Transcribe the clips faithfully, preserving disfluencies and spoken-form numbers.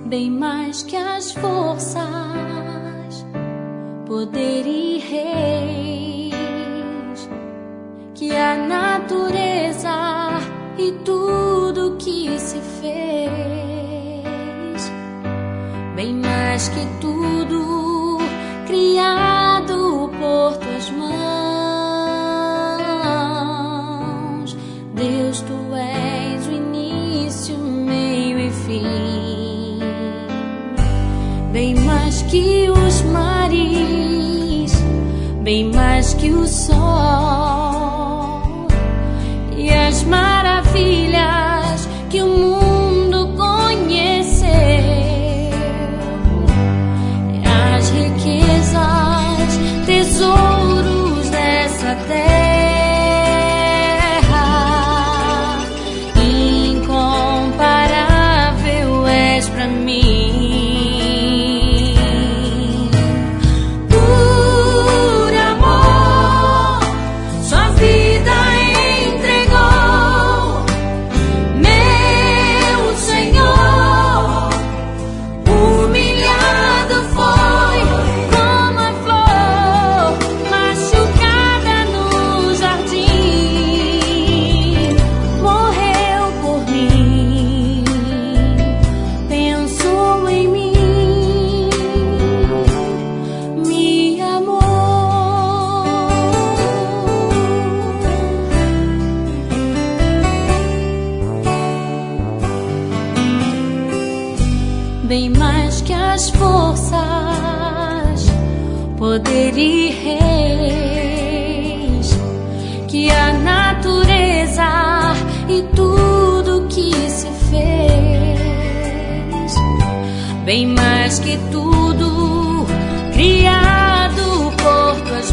bem mais que as forças, poder e reis, que a natureza e tudo que se fez, bem mais que tudo criado por tuas mãos. Deus, tu és o início, meio e fim, bem mais que os mares, bem mais que o sol e as maravilhas que o mundo conheceu, as riquezas, tesouros dessa terra, incomparável és pra mim. Bem mais que as forças, poder e reis, que a natureza e tudo que se fez, bem mais que tudo criado por tuas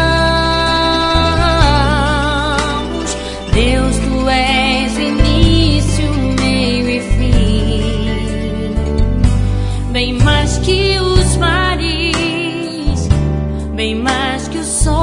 mãos. Deus, tu és o início, meio e fim, bem mais que os mares, bem mais que o sol